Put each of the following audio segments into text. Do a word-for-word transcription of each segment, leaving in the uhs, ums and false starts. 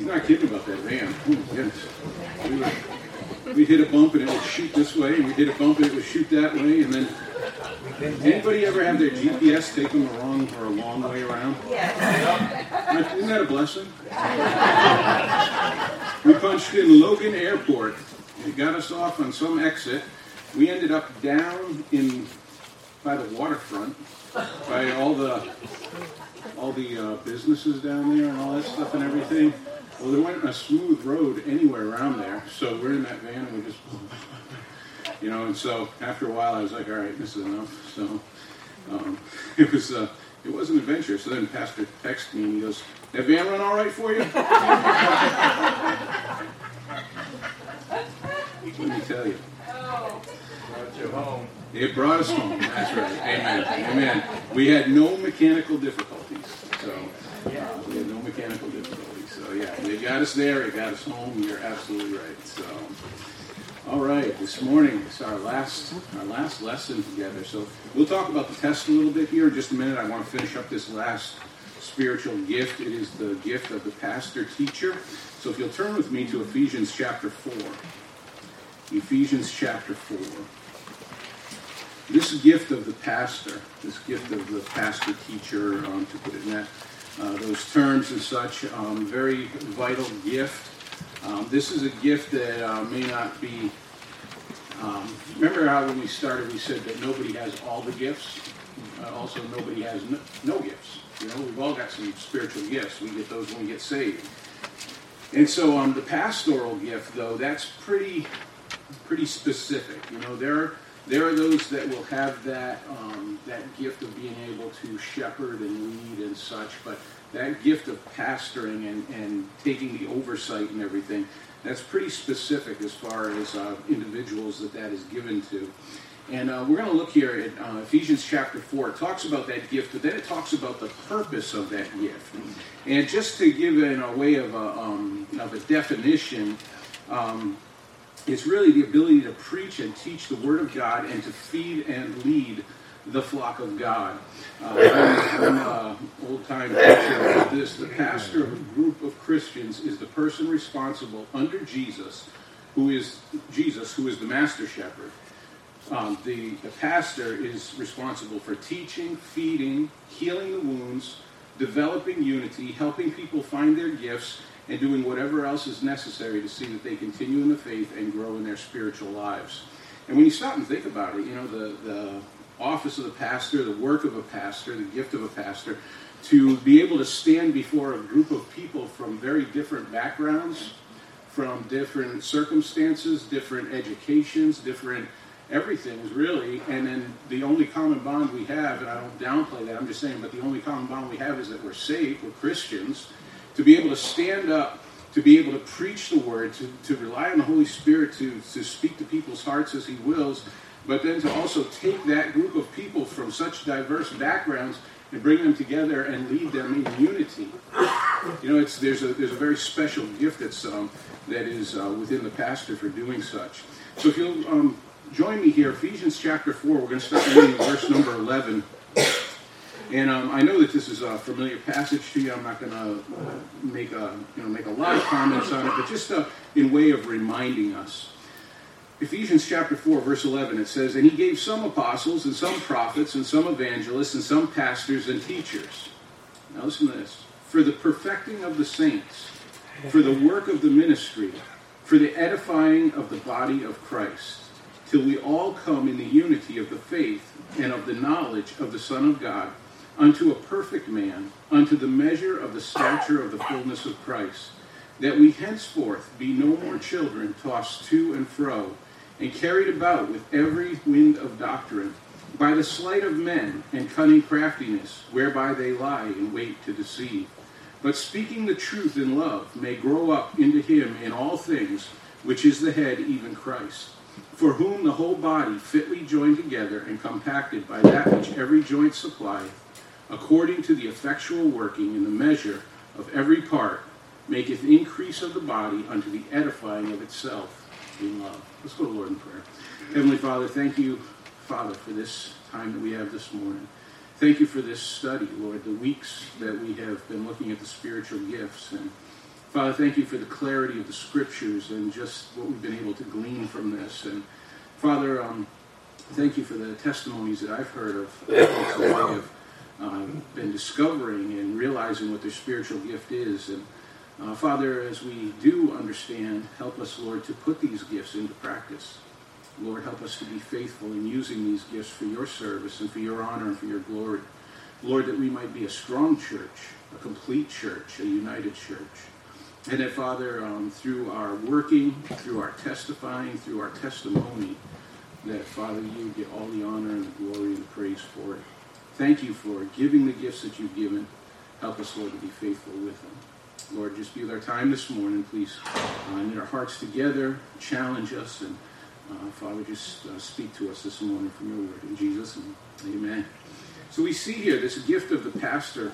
You're not kidding about that van. Oh, my goodness. We, were, we hit a bump and it would shoot this way, and we hit a bump and it would shoot that way, and then anybody ever have their G P S take them a wrong or a long way around? Yeah. Isn't that a blessing? We punched in Logan Airport. It got us off on some exit. We ended up down in by the waterfront, by all the all the uh, businesses down there and all that stuff and everything. Well, there wasn't a smooth road anywhere around there, so we're in that van and we just, you know, and so after a while I was like, all right, this is enough. So um, it was uh, it was an adventure. So then Pastor texted me and he goes, that van run all right for you? Let me tell you. Brought you home. It brought us home. That's right. Amen. Amen. We had no mechanical difficulties. So uh, we had no mechanical difficulties. So yeah, they got us there. It got us home. You're absolutely right. So all right. This morning is our last our last lesson together. So we'll talk about the test a little bit here in just a minute. I want to finish up this last spiritual gift. It is the gift of the pastor teacher. So if you'll turn with me to Ephesians chapter four. Ephesians chapter four. This gift of the pastor, this gift of the pastor teacher, um, to put it in that, uh, those terms and such, um, very vital gift. Um, this is a gift that uh, may not be, um, remember how when we started we said that nobody has all the gifts? Uh, also nobody has no, no gifts. You know, we've all got some spiritual gifts. We get those when we get saved. And so um, the pastoral gift, though, that's pretty, pretty specific. You know, there are There are those that will have that um, that gift of being able to shepherd and lead and such, but that gift of pastoring and, and taking the oversight and everything, that's pretty specific as far as uh, individuals that that is given to. And uh, we're going to look here at uh, Ephesians chapter four. It talks about that gift, but then it talks about the purpose of that gift. And just to give it in a way of a, um, of a definition, um, it's really the ability to preach and teach the Word of God and to feed and lead the flock of God. Uh, I'm an old-time teacher of this. The pastor of a group of Christians is the person responsible under Jesus, who is Jesus, who is the master shepherd. Um, the, the pastor is responsible for teaching, feeding, healing the wounds, developing unity, helping people find their gifts, and doing whatever else is necessary to see that they continue in the faith and grow in their spiritual lives. And when you stop and think about it, you know, the, the office of the pastor, the work of a pastor, the gift of a pastor, to be able to stand before a group of people from very different backgrounds, from different circumstances, different educations, different everything's really, and then the only common bond we have, and I don't downplay that, I'm just saying, but the only common bond we have is that we're saved, we're Christians, to be able to stand up, to be able to preach the Word, to, to rely on the Holy Spirit to, to speak to people's hearts as He wills, but then to also take that group of people from such diverse backgrounds and bring them together and lead them in unity. You know, it's there's a there's a very special gift that's um, that is uh, within the pastor for doing such. So if you'll um, join me here, Ephesians chapter four, we're going to start reading verse number eleven. And um, I know that this is a familiar passage to you. I'm not going to make a you know make a lot of comments on it, but just uh, in way of reminding us. Ephesians chapter four, verse eleven, it says, "And he gave some apostles, and some prophets, and some evangelists, and some pastors and teachers." Now listen to this. "For the perfecting of the saints, for the work of the ministry, for the edifying of the body of Christ, till we all come in the unity of the faith and of the knowledge of the Son of God, unto a perfect man, unto the measure of the stature of the fullness of Christ, that we henceforth be no more children tossed to and fro, and carried about with every wind of doctrine, by the sleight of men and cunning craftiness, whereby they lie in wait to deceive. But speaking the truth in love, may grow up into him in all things, which is the head, even Christ, for whom the whole body fitly joined together and compacted by that which every joint supplieth, according to the effectual working in the measure of every part, maketh increase of the body unto the edifying of itself in love." Let's go to the Lord in prayer. Heavenly Father, thank you, Father, for this time that we have this morning. Thank you for this study, Lord, the weeks that we have been looking at the spiritual gifts. And Father, thank you for the clarity of the scriptures and just what we've been able to glean from this. And Father, um, thank you for the testimonies that I've heard of folks that they have uh, been discovering and realizing what their spiritual gift is. And uh, Father, as we do understand, help us, Lord, to put these gifts into practice. Lord, help us to be faithful in using these gifts for your service and for your honor and for your glory. Lord, that we might be a strong church, a complete church, a united church. And that, Father, um, through our working, through our testifying, through our testimony, that, Father, you get all the honor and the glory and the praise for it. Thank you for giving the gifts that you've given. Help us, Lord, to be faithful with them. Lord, just be with our time this morning, please. Uh, knit our hearts together, challenge us, and uh, Father, just uh, speak to us this morning from your word. In Jesus' name, amen. So we see here this gift of the pastor.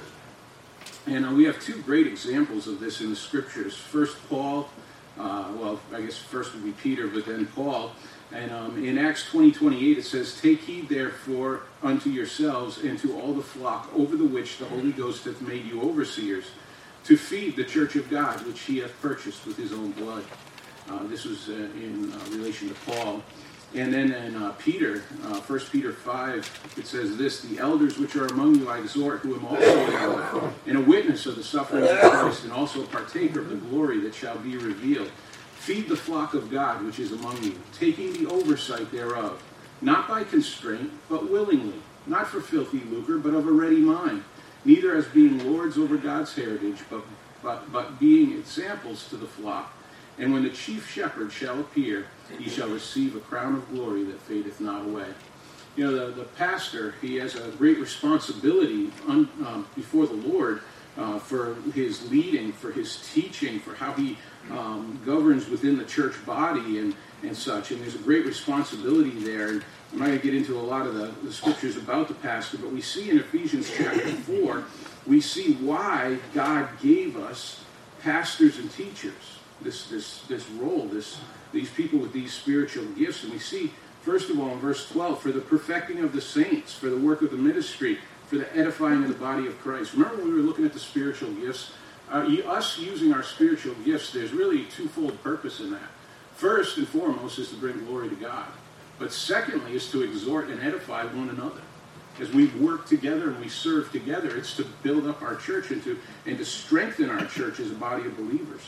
And uh, we have two great examples of this in the scriptures. First, Paul, uh, well, I guess first would be Peter, but then Paul. And um, in Acts twenty twenty-eight, it says, "Take heed, therefore, unto yourselves and to all the flock over the which the Holy Ghost hath made you overseers, to feed the church of God, which he hath purchased with his own blood." Uh, this was uh, in uh, relation to Paul. And then in uh, Peter, uh, First Peter five, it says this, "The elders which are among you I exhort, who am also an elder, and a witness of the sufferings of Christ, and also a partaker of the glory that shall be revealed. Feed the flock of God which is among you, taking the oversight thereof, not by constraint, but willingly, not for filthy lucre, but of a ready mind, neither as being lords over God's heritage, but, but, but being examples to the flock. And when the chief shepherd shall appear, he shall receive a crown of glory that fadeth not away." You know, the, the pastor, he has a great responsibility un, um, before the Lord uh, for his leading, for his teaching, for how he um, governs within the church body and, and such. And there's a great responsibility there. And I'm not going to get into a lot of the, the scriptures about the pastor, but we see in Ephesians chapter four, we see why God gave us pastors and teachers. This this this role, this these people with these spiritual gifts. And we see, first of all, in verse twelve, "For the perfecting of the saints, for the work of the ministry, for the edifying of the body of Christ." Remember when we were looking at the spiritual gifts? Uh, us using our spiritual gifts, there's really twofold purpose in that. First and foremost is to bring glory to God. But secondly is to exhort and edify one another. As we work together and we serve together, it's to build up our church and to, and to strengthen our church as a body of believers.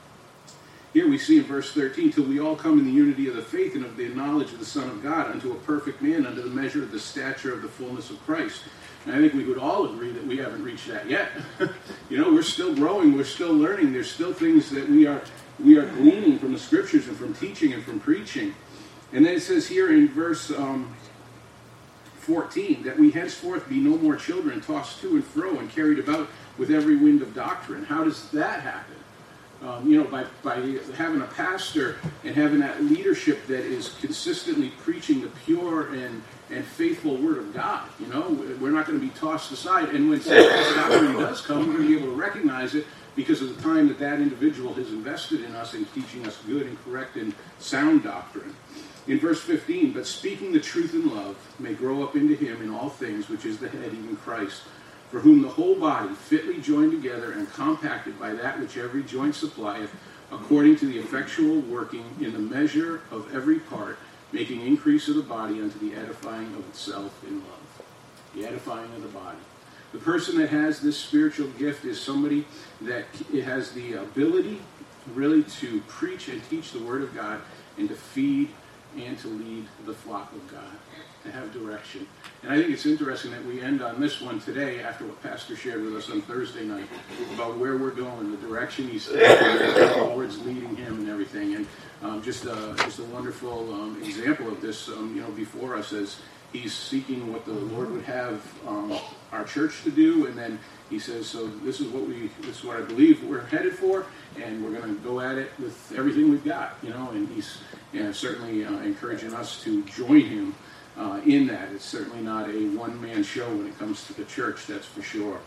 Here we see in verse thirteen, "Till we all come in the unity of the faith and of the knowledge of the Son of God, unto a perfect man, unto the measure of the stature of the fullness of Christ." And I think we would all agree that we haven't reached that yet. You know, we're still growing, we're still learning. There's still things that we are we are gleaning from the scriptures and from teaching and from preaching. And then it says here in verse um, fourteen, "That we henceforth be no more children, tossed to and fro and carried about with every wind of doctrine." How does that happen? Um, you know, by, by having a pastor and having that leadership that is consistently preaching the pure and, and faithful word of God. You know, we're not going to be tossed aside. And when doctrine does come, we're going to be able to recognize it because of the time that that individual has invested in us in teaching us good and correct and sound doctrine. In verse fifteen, "But speaking the truth in love may grow up into him in all things, which is the head, even Christ, for whom the whole body, fitly joined together and compacted by that which every joint supplieth, according to the effectual working in the measure of every part, making increase of the body unto the edifying of itself in love." The edifying of the body. The person that has this spiritual gift is somebody that has the ability really to preach and teach the Word of God and to feed and to lead the flock of God, to have direction. And I think it's interesting that we end on this one today after what Pastor shared with us on Thursday night about where we're going, the direction he's taking, the Lord's leading him and everything. And um, just, a, just a wonderful um, example of this, um, you know, before us as he's seeking what the Lord would have um, our church to do. And then he says, so this is what we, this is what I believe we're headed for, and we're going to go at it with everything we've got, you know. And he's you know, certainly uh, encouraging us to join him uh, in that. It's certainly not a one-man show when it comes to the church, that's for sure.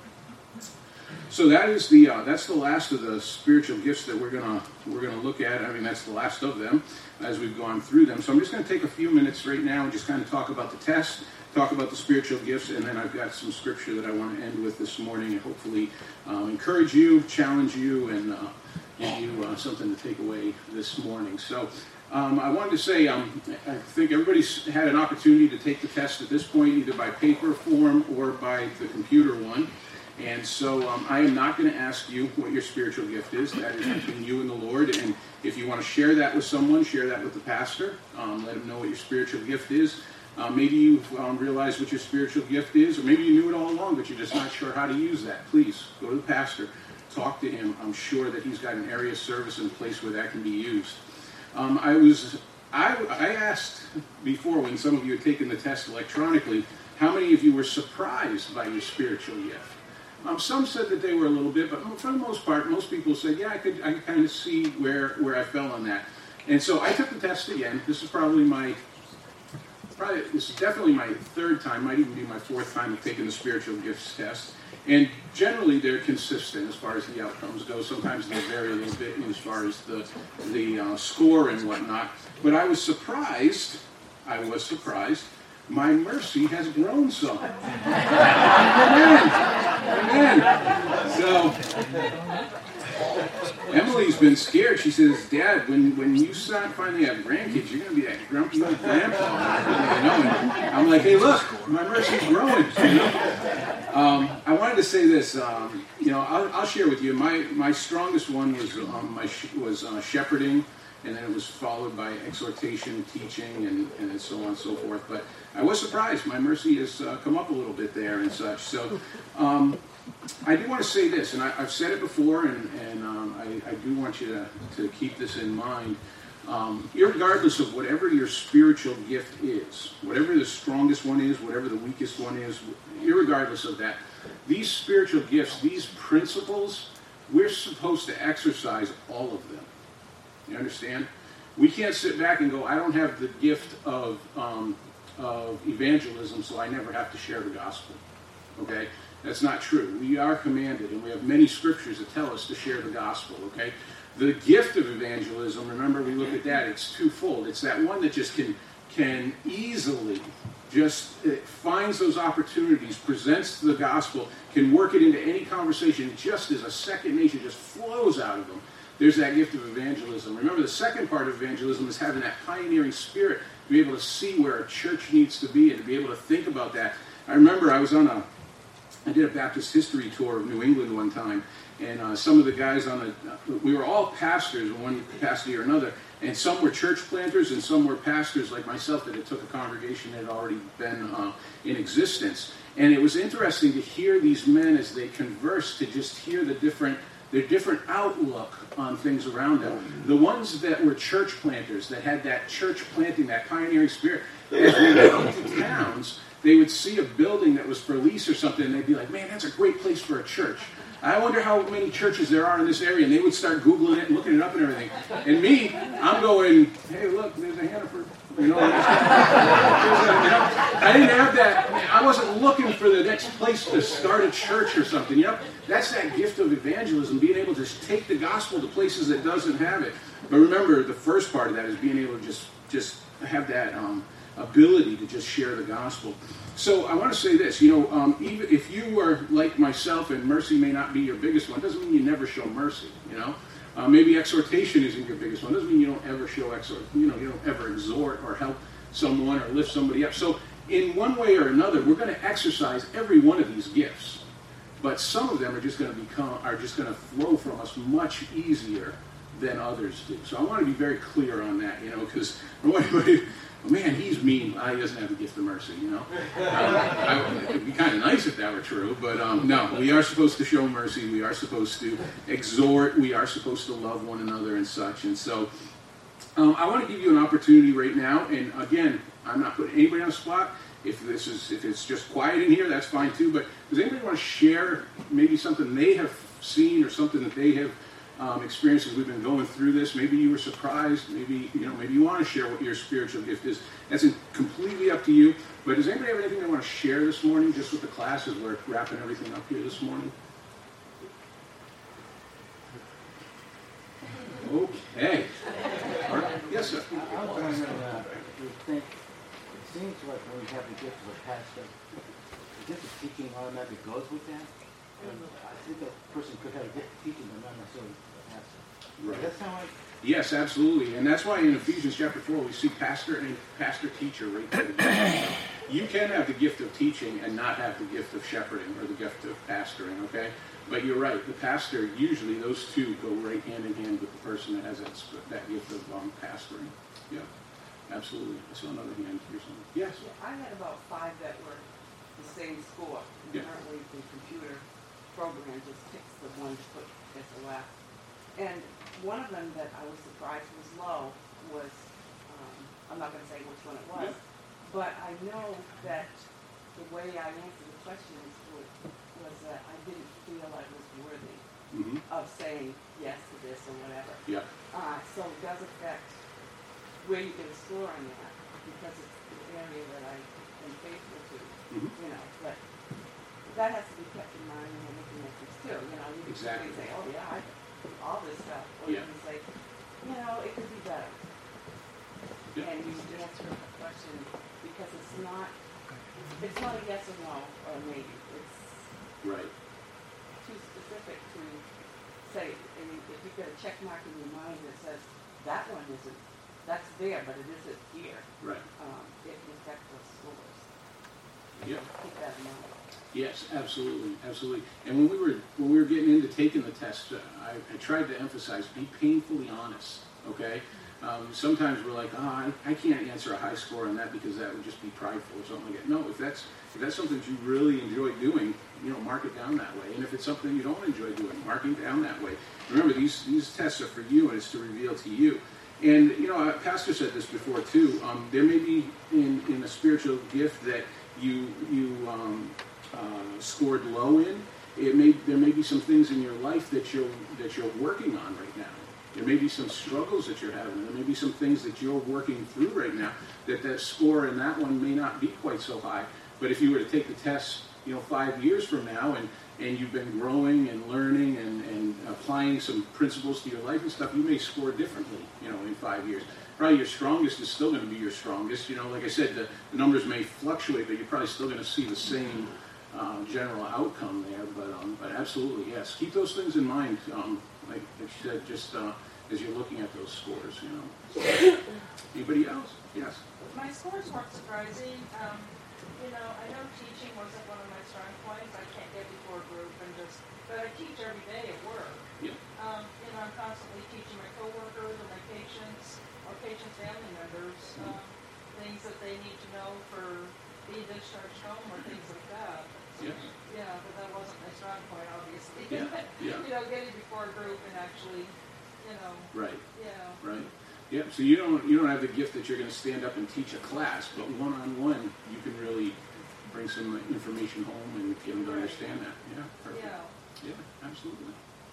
So that is the uh, that's the last of the spiritual gifts that we're gonna we're gonna look at. I mean, that's the last of them as we've gone through them. So I'm just going to take a few minutes right now and just kind of talk about the test, talk about the spiritual gifts, and then I've got some scripture that I want to end with this morning and hopefully um, encourage you, challenge you, and uh, give you uh, something to take away this morning. So um, I wanted to say, um, I think everybody's had an opportunity to take the test at this point, either by paper form or by the computer one. And so um, I am not going to ask you what your spiritual gift is. That is between you and the Lord. And if you want to share that with someone, share that with the pastor. Um, let him know what your spiritual gift is. Uh, maybe you've um, realized what your spiritual gift is, or maybe you knew it all along, but you're just not sure how to use that. Please go to the pastor. Talk to him. I'm sure that he's got an area of service in a place where that can be used. Um, I was, I, I asked before, when some of you had taken the test electronically, how many of you were surprised by your spiritual gift? Um, some said that they were a little bit, but for the most part, most people said, yeah, I could, I could kind of see where, where I fell on that. And so I took the test again. This is probably my, probably, this is definitely my third time, might even be my fourth time of taking the spiritual gifts test. And generally, they're consistent as far as the outcomes go. Sometimes they vary a little bit as far as the, the uh, score and whatnot. But I was surprised, I was surprised, my mercy has grown some. Amen. Amen. So, Emily's been scared. She says, Dad, when, when you start finally have grandkids, you're going to be that grumpy old grandpa. You know? And I'm like, hey, look, my mercy's growing. You know? um, I wanted to say this. Um, you know, I'll, I'll share with you. My my strongest one was um, my sh- was uh, shepherding, and then it was followed by exhortation, teaching, and, and so on and so forth. But I was surprised. My mercy has uh, come up a little bit there and such. So um, I do want to say this, and I, I've said it before, and, and um, I, I do want you to, to keep this in mind. Um, irregardless of whatever your spiritual gift is, whatever the strongest one is, whatever the weakest one is, irregardless of that, these spiritual gifts, these principles, we're supposed to exercise all of them. You understand? We can't sit back and go, I don't have the gift of um, of evangelism, so I never have to share the gospel. Okay? That's not true. We are commanded, and we have many scriptures that tell us to share the gospel. Okay? The gift of evangelism, remember we look at that, it's twofold. It's that one that just can can easily just it finds those opportunities, presents the gospel, can work it into any conversation just as a second nature just flows out of them. There's that gift of evangelism. Remember, the second part of evangelism is having that pioneering spirit to be able to see where a church needs to be and to be able to think about that. I remember I was on a, I did a Baptist history tour of New England one time, and uh, some of the guys on the, we were all pastors in one capacity or another, and some were church planters and some were pastors like myself that had took a congregation that had already been uh, in existence. And it was interesting to hear these men as they conversed, to just hear the different their different outlook on things around them. The ones that were church planters, that had that church planting, that pioneering spirit, as we went into towns, they would see a building that was for lease or something, and they'd be like, man, that's a great place for a church. I wonder how many churches there are in this area. And they would start Googling it and looking it up and everything. And me, I'm going, hey, look, there's a Hannaford. You know, you know, I didn't have that. I wasn't looking for the next place to start a church or something. You know, that's that gift of evangelism, being able to take the gospel to places that doesn't have it. But remember, the first part of that is being able to just just have that um, ability to just share the gospel. So I want to say this. You know, um, even if you are like myself, and mercy may not be your biggest one, doesn't mean you never show mercy. You know. Uh, maybe exhortation isn't your biggest one. Doesn't mean you don't ever show exhort. You know, you don't ever exhort or help someone or lift somebody up. So, in one way or another, we're going to exercise every one of these gifts. But some of them are just going to become are just going to flow from us much easier than others do. So I want to be very clear on that. You know, because oh, man, he's mean. Ah, he doesn't have the gift of mercy. You know, um, I, it'd be kind of nice if that were true, but um, no. We are supposed to show mercy. We are supposed to exhort. We are supposed to love one another and such. And so, um, I want to give you an opportunity right now. And again, I'm not putting anybody on the spot. If this is if it's just quiet in here, that's fine too. But does anybody want to share maybe something they have seen or something that they have Um, experiences we've been going through this? Maybe you were surprised. Maybe you know. Maybe you want to share what your spiritual gift is. That's completely up to you. But does anybody have anything they want to share this morning, just with the class as we're wrapping everything up here this morning? Okay. All right. Yes, sir. I was wondering, uh, you think, it seems like when you have the gift of a pastor, the gift of teaching automatically goes with that. And I think that person could have a gift of teaching, but not necessarily a pastor. Right. Does that sound like? Yes, absolutely, and that's why in Ephesians chapter four we see pastor and pastor teacher right there. You can have the gift of teaching and not have the gift of shepherding or the gift of pastoring. Okay, but you're right. The pastor, usually those two go right hand in hand with the person that has that that gift of um, pastoring. Yeah, absolutely. I saw another hand here. Somewhere. Yes. Yeah, I had about five that were the same score. Yeah. Apparently the computer program just picks the one to put at the left. And one of them that I was surprised was low was, um, I'm not going to say which one it was, Yeah. but I know that the way I answered the questions was, was that I didn't feel I was worthy Mm-hmm. of saying yes to this or whatever. Yeah. Uh, so it does affect where you get a score on that, because it's the area that I am faithful to, Mm-hmm. you know, but that has to be kept in mind when we're looking at this too, you know, you can Exactly. say, oh yeah, I do all this stuff, or Yeah. you can say, you know, it could be better. Yeah. And you answer a question, because it's not, it's not a yes or no, or a maybe, it's Right. too specific to say, I mean, if you've got a check mark in your mind that says, that one isn't, that's there, but it isn't here, Right. um, it can affect those scores. Yeah. Keep that in mind. Yes, absolutely, absolutely. And when we were when we were getting into taking the test, uh, I, I tried to emphasize be painfully honest. Okay. Um, sometimes we're like, oh, I, I can't answer a high score on that because that would just be prideful or something like that. No, if that's if that's something that you really enjoy doing, you know, mark it down that way. And if it's something you don't enjoy doing, mark it down that way. Remember, these these tests are for you, and it's to reveal to you. And you know, Pastor said this before too. Um, there may be in in a spiritual gift that you you um, uh, scored low in. It may there may be some things in your life that you're that you're working on right now. There may be some struggles that you're having. There may be some things that you're working through right now that that score in that one may not be quite so high. But if you were to take the test, you know, five years from now, and, and you've been growing and learning and, and applying some principles to your life and stuff, you may score differently, you know, in five years. Probably your strongest is still going to be your strongest. You know, like I said, the, the numbers may fluctuate, but you're probably still going to see the same uh, general outcome there. But um, but absolutely, yes. Keep those things in mind. Um, like you said, just uh, as you're looking at those scores, you know. So, anybody else? Yes. My scores weren't surprising. Um, you know, I know teaching wasn't one of my strong points. I can't get before a group and just, but I teach every day at work. Yeah. Um, you know, I'm constantly teaching my coworkers and my patients or patients' family members um, things that they need to know for being discharged home or things like that. Yes. Yeah, but that wasn't my strong point, obviously. Yeah, yeah. You know, getting before a group and actually, you know, Right. yeah. Right. Yeah. So you don't you don't have the gift that you're going to stand up and teach a class, but one on one you can really bring some information home and get them to understand that. Yeah. Perfect. Yeah. Yeah. Absolutely.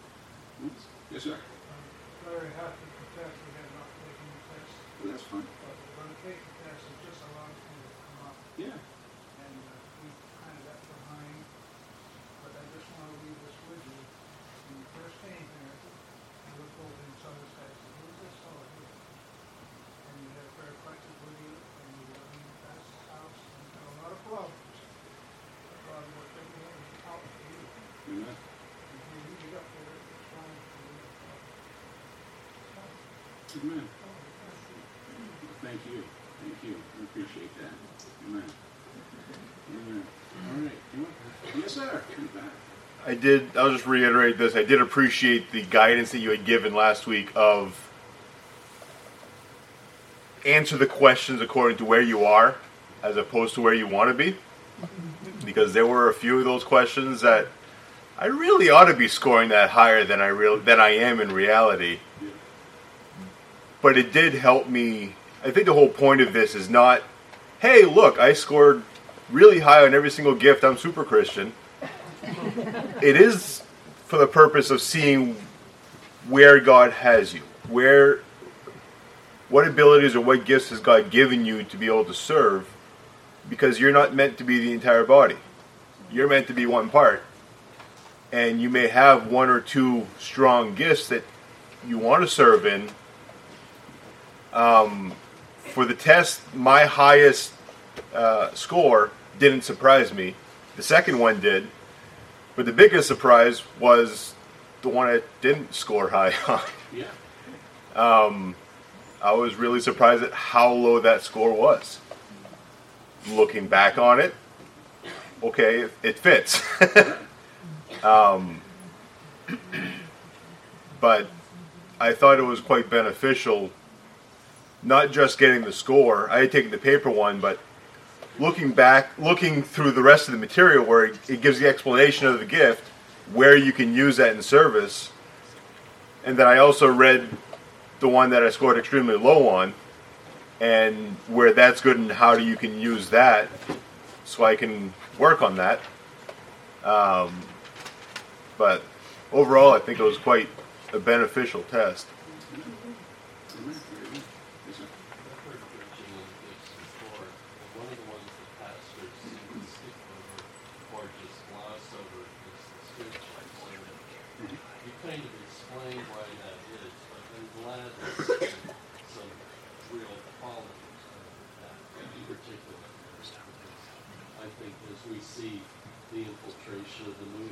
Yes, yes sir. I'm very happy with the test. We have not taken the test, Well, that's fine. but we're going to take the test. It just allows me to come up, Yeah. and uh, we kind of got behind. But I just want to leave this with you. When you first came here, I looked over and saw this guy. I said, "Who's this fellow here?" And you had a pair of crutches with you, and you were in your pastor's house, and you had a lot of problems. But God worked everything out for you. Amen. And when you get up there, it's fine for you. Amen. Thank you. Thank you. I appreciate that. Amen. Amen. All right. You want- Yes, sir. In the back. I did, I'll just reiterate this, I did appreciate the guidance that you had given last week of answer the questions according to where you are as opposed to where you want to be. Because there were a few of those questions that I really ought to be scoring that higher than I real than I am in reality. But it did help me. I think the whole point of this is not, hey, look, I scored really high on every single gift, I'm super Christian. It is for the purpose of seeing where God has you. Where, what abilities or what gifts has God given you to be able to serve? Because you're not meant to be the entire body. You're meant to be one part. And you may have one or two strong gifts that you want to serve in. Um, for the test, my highest uh, score didn't surprise me. The second one did. But the biggest surprise was the one I didn't score high on. Yeah. Um, I was really surprised at how low that score was. Looking back on it, okay, it, it fits. um, but I thought it was quite beneficial, not just getting the score. I had taken the paper one, but looking back, looking through the rest of the material where it, it gives the explanation of the gift, where you can use that in service. And then I also read the one that I scored extremely low on, and where that's good and how you can use that, so I can work on that. Um, but overall, I think it was quite a beneficial test. Yes, sir. I've heard preaching on this before. One of the ones that pastors seem to skip over or just gloss over is the spiritual employment. You kind of explain why that is, but I'm glad there's some real qualities of that in particular. I think as we see the infiltration of the New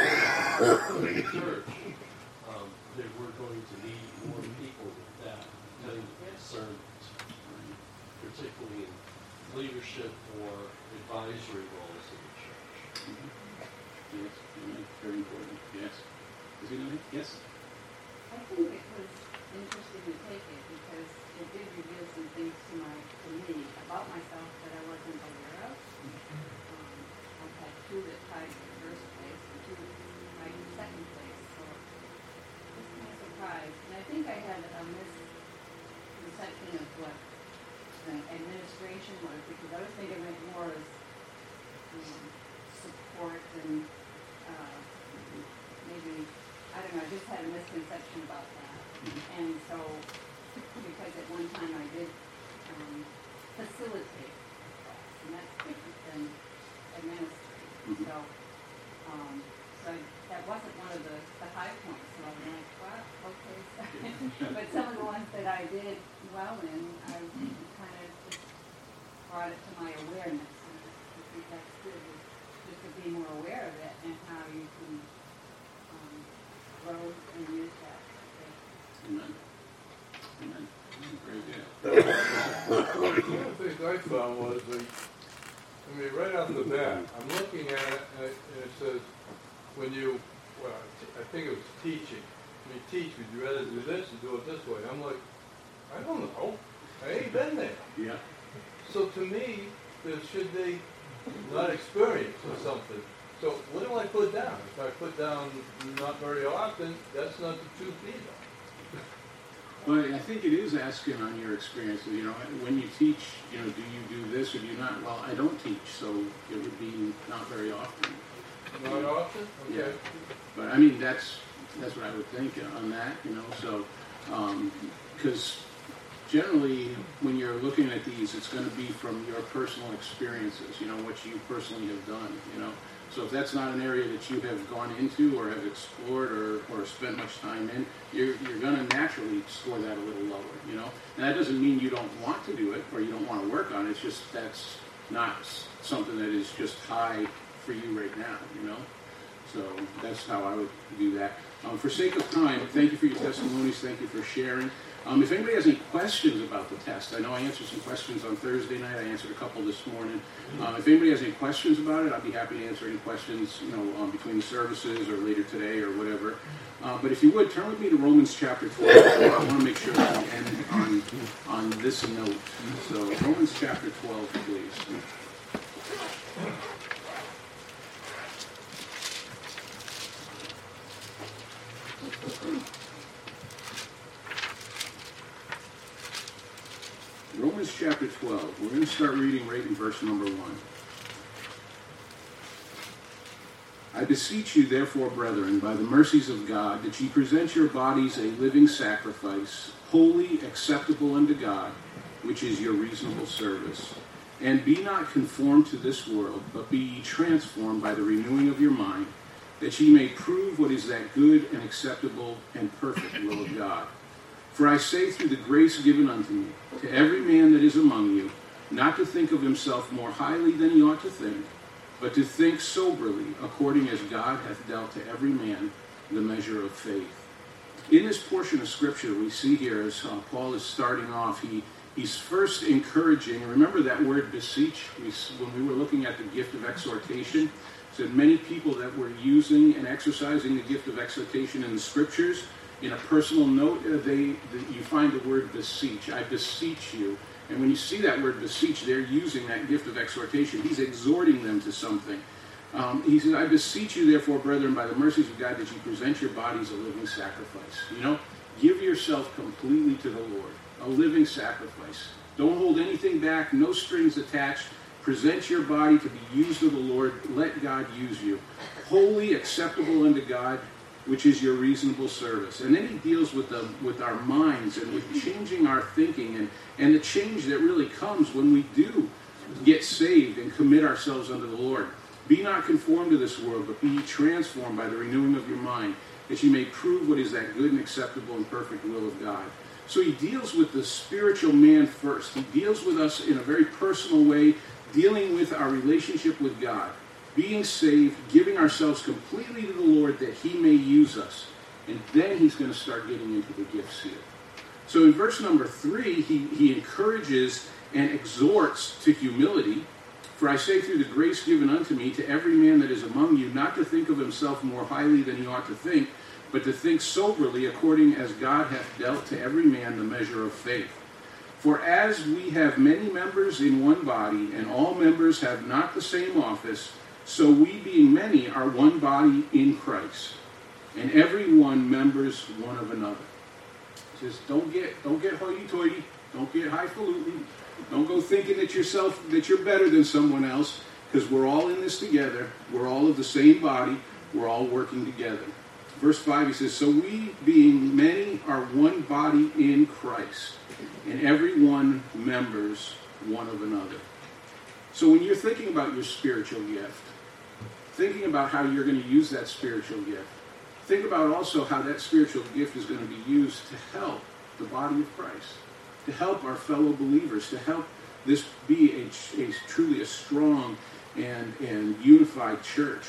Age church, um, that we're going to need more people with that kind of discernment, particularly in leadership or advisory roles in the church. Yes, amen. Very important. Yes. Is he doing it? Yes. I think it was interesting to take it because it did reveal some things to my to me about myself that I wasn't aware of. Um, I've had two that tied to the first place and two that tied to the second place, so I was kind of surprised. And I think I had a misconception of what the administration was, because I was thinking of it more as um, support and uh, maybe, I don't know, I just had a misconception about that. And so, because at one time I did um, facilitate class, and that's different than administrating. Mhm. So, um, so I, that wasn't one of the, the high points. So I'm like, wow, okay. But some of the ones that I did well in, I kind of just brought it to my awareness. And I think that's good, is just to be more aware of it and how you can um, grow and use that. Amen. Amen. Very good. One of the things I found was, the, I mean, right off the bat, I'm looking at it, and it, and it says, when you, well, I think it was teaching. When you teach, would you rather do this or do it this way? I'm like, I don't know. I ain't been there. Yeah. So to me, there should be not experience or something. So what do I put down? If I put down not very often, that's not the truth either. Well, I think it is asking on your experience. You know, when you teach, you know, do you do this or do you not? Well, I don't teach, so it would be not very often. Not often? Okay. Yeah. But I mean, that's that's what I would think on that. You know, so because generally when you're looking at these, it's going to be from your personal experiences. You know, what you personally have done. You know. So if that's not an area that you have gone into or have explored or, or spent much time in, you're, you're going to naturally score that a little lower, you know. And that doesn't mean you don't want to do it or you don't want to work on it. It's just that's not something that is just high for you right now, you know. So that's how I would do that. Um, for sake of time, thank you for your testimonies. Thank you for sharing. Um, if anybody has any questions about the test, I know I answered some questions on Thursday night. I answered a couple this morning. Um, if anybody has any questions about it, I'd be happy to answer any questions, you know, um, between the services or later today or whatever. Uh, but if you would, turn with me to Romans chapter twelve. I want to make sure that we end on, on this note. So Romans chapter twelve, please. Romans chapter twelve. We're going to start reading right in verse number one. I beseech you, therefore, brethren, by the mercies of God, that ye present your bodies a living sacrifice, holy, acceptable unto God, which is your reasonable service. And be not conformed to this world, but be ye transformed by the renewing of your mind, that ye may prove what is that good and acceptable and perfect will of God. For I say through the grace given unto me, to every man that is among you, not to think of himself more highly than he ought to think, but to think soberly, according as God hath dealt to every man the measure of faith. In this portion of Scripture, we see here as uh, Paul is starting off, he, he's first encouraging. Remember that word beseech? We, when we were looking at the gift of exhortation, said many people that were using and exercising the gift of exhortation in the Scriptures, in a personal note, uh, they, the, you find the word beseech. I beseech you. And when you see that word beseech, they're using that gift of exhortation. He's exhorting them to something. Um, he says, I beseech you, therefore, brethren, by the mercies of God, that you present your bodies a living sacrifice. You know, give yourself completely to the Lord. A living sacrifice. Don't hold anything back, no strings attached. Present your body to be used of the Lord. Let God use you. Holy, acceptable unto God, which is your reasonable service. And then he deals with the with our minds and with changing our thinking and, and the change that really comes when we do get saved and commit ourselves unto the Lord. Be not conformed to this world, but be transformed by the renewing of your mind, that you may prove what is that good and acceptable and perfect will of God. So he deals with the spiritual man first. He deals with us in a very personal way, dealing with our relationship with God. Being saved, giving ourselves completely to the Lord that he may use us. And then he's going to start getting into the gifts here. So in verse number three, he, he encourages and exhorts to humility. For I say through the grace given unto me to every man that is among you, not to think of himself more highly than he ought to think, but to think soberly according as God hath dealt to every man the measure of faith. For as we have many members in one body, and all members have not the same office, so we being many are one body in Christ, and every one members one of another. He says, don't get don't get hoity-toity, don't get highfalutin, don't go thinking that yourself that you're better than someone else, because we're all in this together. We're all of the same body. We're all working together. Verse five, he says, so we being many are one body in Christ, and every one members one of another. So when you're thinking about your spiritual gift, thinking about how you're going to use that spiritual gift, think about also how that spiritual gift is going to be used to help the body of Christ, to help our fellow believers, to help this be a, a truly a strong and, and unified church.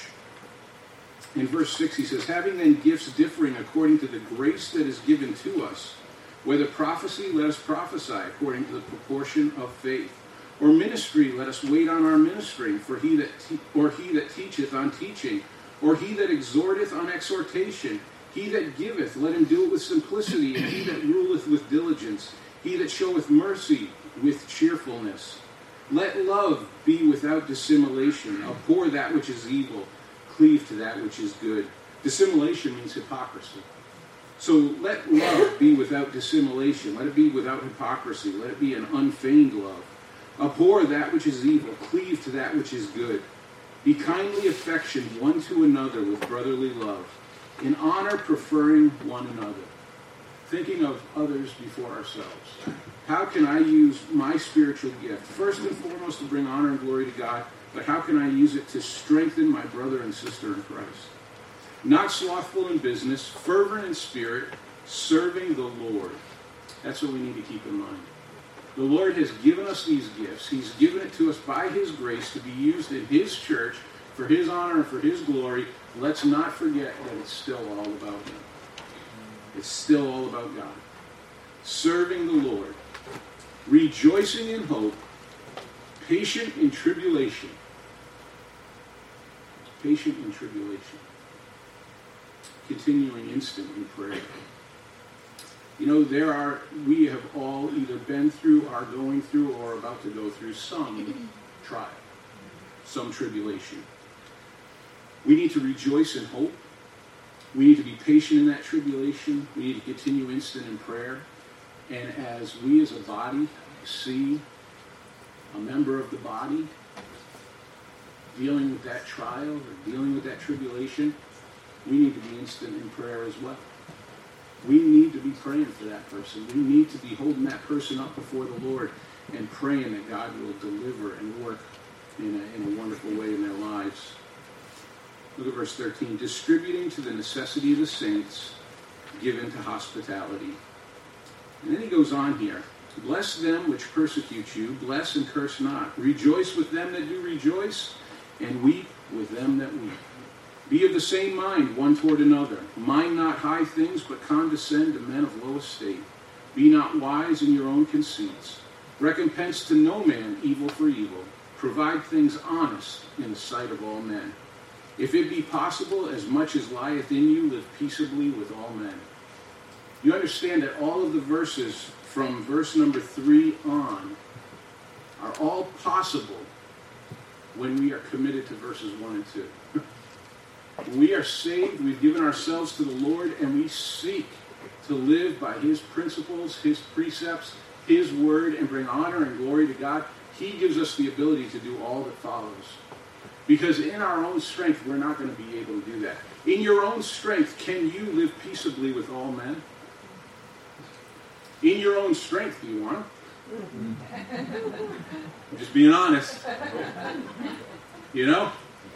In verse six, he says, having then gifts differing according to the grace that is given to us, whether prophecy, let us prophesy according to the proportion of faith. Or ministry, let us wait on our ministering, for he that te- or he that teacheth on teaching, or he that exhorteth on exhortation. He that giveth, let him do it with simplicity, and he that ruleth with diligence. He that showeth mercy with cheerfulness. Let love be without dissimulation. Abhor that which is evil. Cleave to that which is good. Dissimulation means hypocrisy. So let love be without dissimulation. Let it be without hypocrisy. Let it be an unfeigned love. Abhor that which is evil. Cleave to that which is good. Be kindly affectioned one to another with brotherly love. In honor preferring one another. Thinking of others before ourselves. How can I use my spiritual gift? First and foremost to bring honor and glory to God. But how can I use it to strengthen my brother and sister in Christ? Not slothful in business, fervent in spirit, serving the Lord. That's what we need to keep in mind. The Lord has given us these gifts. He's given it to us by his grace to be used in his church for his honor and for his glory. Let's not forget that it's still all about him. It's still all about God. Serving the Lord. Rejoicing in hope. Patient in tribulation. Patient in tribulation. Continuing instant in prayer. You know, there are, we have all either been through, are going through, or about to go through some trial, some tribulation. We need to rejoice in hope. We need to be patient in that tribulation. We need to continue instant in prayer. And as we as a body see a member of the body dealing with that trial or dealing with that tribulation, we need to be instant in prayer as well. We need to be praying for that person. We need to be holding that person up before the Lord and praying that God will deliver and work in a, in a wonderful way in their lives. Look at verse thirteen. Distributing to the necessity of the saints, given to hospitality. And then he goes on here. Bless them which persecute you. Bless and curse not. Rejoice with them that do rejoice, and weep with them that weep. Be of the same mind one toward another. Mind not high things, but condescend to men of low estate. Be not wise in your own conceits. Recompense to no man evil for evil. Provide things honest in the sight of all men. If it be possible, as much as lieth in you, live peaceably with all men. You understand that all of the verses from verse number three on are all possible when we are committed to verses one and two. When we are saved, we've given ourselves to the Lord, and we seek to live by His principles, His precepts, His word, and bring honor and glory to God. He gives us the ability to do all that follows. Because in our own strength, we're not going to be able to do that. In your own strength, can you live peaceably with all men? In your own strength, do you want to? I'm just being honest. You know?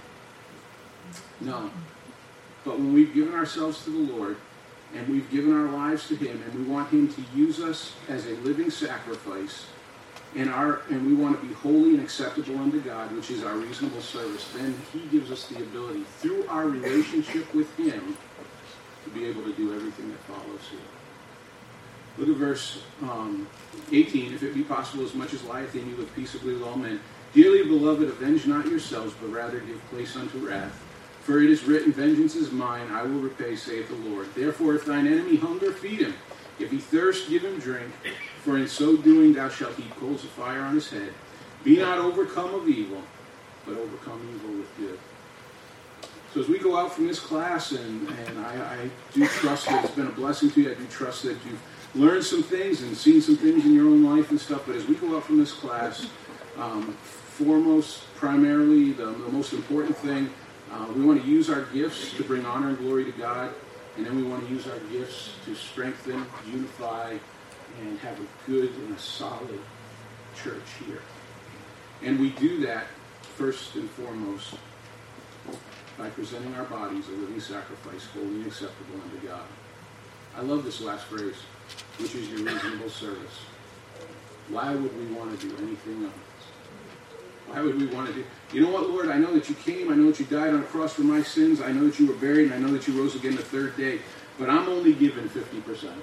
No. But when we've given ourselves to the Lord, and we've given our lives to Him, and we want Him to use us as a living sacrifice, and our and we want to be holy and acceptable unto God, which is our reasonable service, then He gives us the ability, through our relationship with Him, to be able to do everything that follows here. Look at verse um, eighteen. If it be possible, as much as lieth in you, live peaceably with all men. Dearly beloved, avenge not yourselves, but rather give place unto wrath. For it is written, vengeance is mine, I will repay, saith the Lord. Therefore, if thine enemy hunger, feed him. If he thirst, give him drink. For in so doing thou shalt heap coals of fire on his head. Be not overcome of evil, but overcome evil with good. So as we go out from this class, and, and I, I do trust that it's been a blessing to you. I do trust that you've learned some things and seen some things in your own life and stuff. But as we go out from this class, um, foremost, primarily, the, the most important thing, uh, we want to use our gifts to bring honor and glory to God. And then we want to use our gifts to strengthen, unify, and have a good and a solid church here. And we do that first and foremost by presenting our bodies a living sacrifice, holy and acceptable unto God. I love this last phrase, which is your reasonable service. Why would we want to do anything else? Why would we want to do? You know what, Lord? I know that you came. I know that you died on a cross for my sins. I know that you were buried, and I know that you rose again the third day. But I'm only giving fifty percent.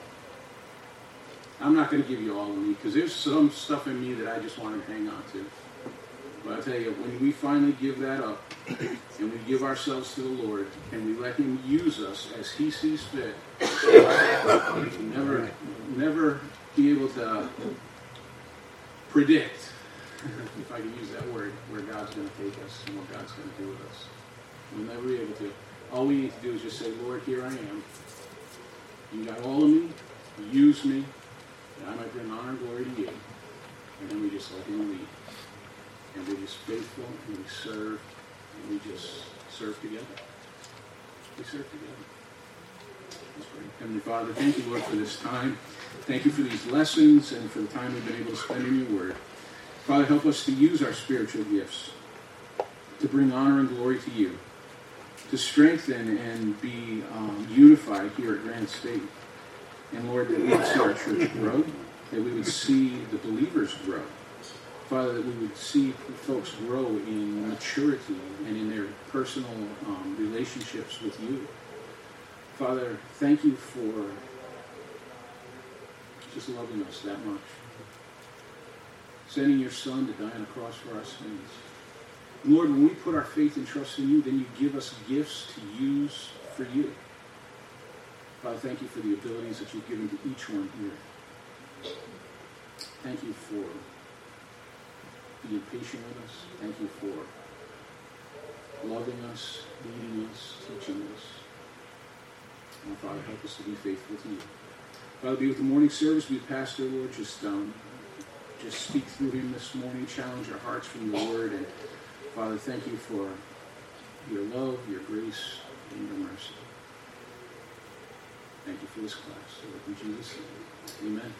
I'm not going to give you all of me, because there's some stuff in me that I just want to hang on to. But I tell you, when we finally give that up, and we give ourselves to the Lord, and we let Him use us as He sees fit, we'll never, never be able to predict, if I can use that word, where God's going to take us and what God's going to do with us. We'll never be able to. All we need to do is just say, Lord, here I am. You got all of me. Use me. And I might bring honor and glory to you. And then we just let Him lead. And we're just faithful, and we serve, and we just serve together. We serve together. Let's pray. Heavenly Father, thank you, Lord, for this time. Thank you for these lessons and for the time we've been able to spend in your word. Father, help us to use our spiritual gifts to bring honor and glory to you, to strengthen and be um, unified here at Granite State. And Lord, that we would see our church grow, that we would see the believers grow. Father, that we would see folks grow in maturity and in their personal um, relationships with you. Father, thank you for just loving us that much. Sending your Son to die on a cross for our sins. Lord, when we put our faith and trust in you, then you give us gifts to use for you. Father, thank you for the abilities that you've given to each one here. Thank you for being patient with us. Thank you for loving us, leading us, teaching us. And Father, help us to be faithful to you. Father, be with the morning service. Be with Pastor, Lord. Just, um, just speak through him this morning. Challenge our hearts from your word. And Father, thank you for your love, your grace, and your mercy. Thank you for this class. Lord, in Jesus' name, amen.